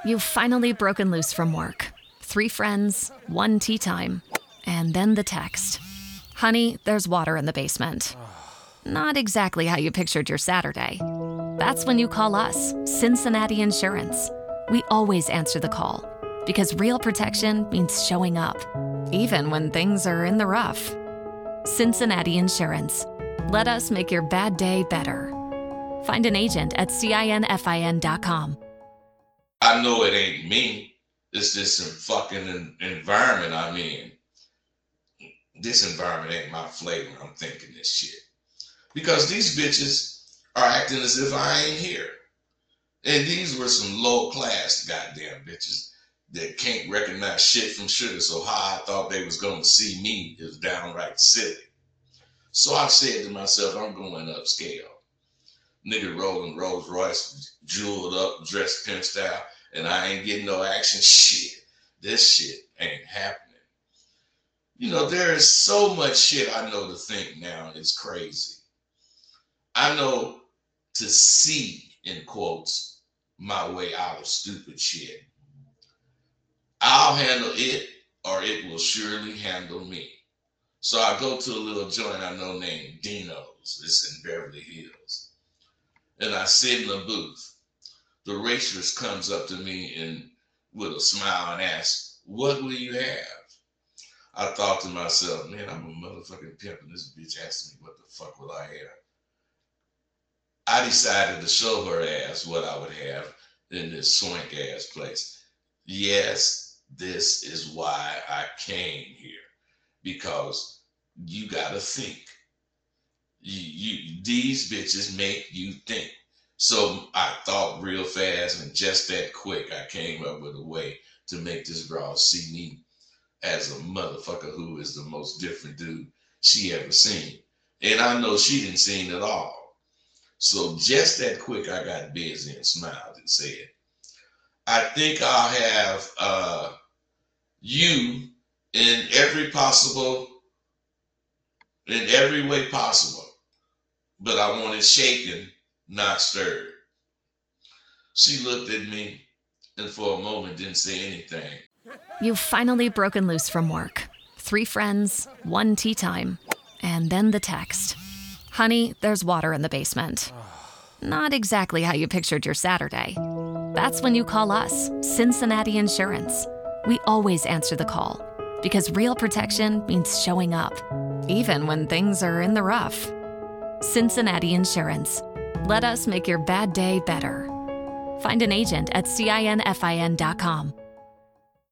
You've finally broken loose from work. 3 friends, 1 tea time, and then the text. Honey, there's water in the basement. Not exactly how you pictured your Saturday. That's when you call us, Cincinnati Insurance. We always answer the call because real protection means showing up, even when things are in the rough. Cincinnati Insurance. Let us make your bad day better. Find an agent at CINFIN.com. I know it ain't me. It's this fucking environment I'm in. This environment ain't my flavor. I'm thinking this shit. Because these bitches are acting as if I ain't here. And these were some low-class goddamn bitches that can't recognize shit from sugar. So how I thought they was going to see me is downright silly. So I said to myself, I'm going upscale. Nigga rolling Rolls Royce, jeweled up, dressed pimp style, and I ain't getting no action. Shit, this shit ain't happening. You know, there is so much shit I know to think now, and it's crazy. I know to see, in quotes, my way out of stupid shit. I'll handle it, or it will surely handle me. So I go to a little joint I know named Dino's. It's in Beverly Hills. And I sit in the booth. The waitress comes up to me and with a smile and asks, "What will you have?" I thought to myself, man, I'm a motherfucking pimp and this bitch asked me what the fuck will I have. I decided to show her ass what I would have in this swank ass place. Yes, this is why I came here. Because you gotta think. These bitches make you think. So I thought real fast and just that quick, I came up with a way to make this broad see me as a motherfucker who is the most different dude she ever seen. And I know she didn't see it at all. So just that quick, I got busy and smiled and said, I think I'll have you in every way possible. But I want it shaken, not stirred. She looked at me and for a moment didn't say anything. You've finally broken loose from work. 3 friends, 1 tea time, and then the text. Honey, there's water in the basement. Not exactly how you pictured your Saturday. That's when you call us, Cincinnati Insurance. We always answer the call because real protection means showing up, even when things are in the rough. Cincinnati Insurance. Let us make your bad day better. Find an agent at CINFIN.com.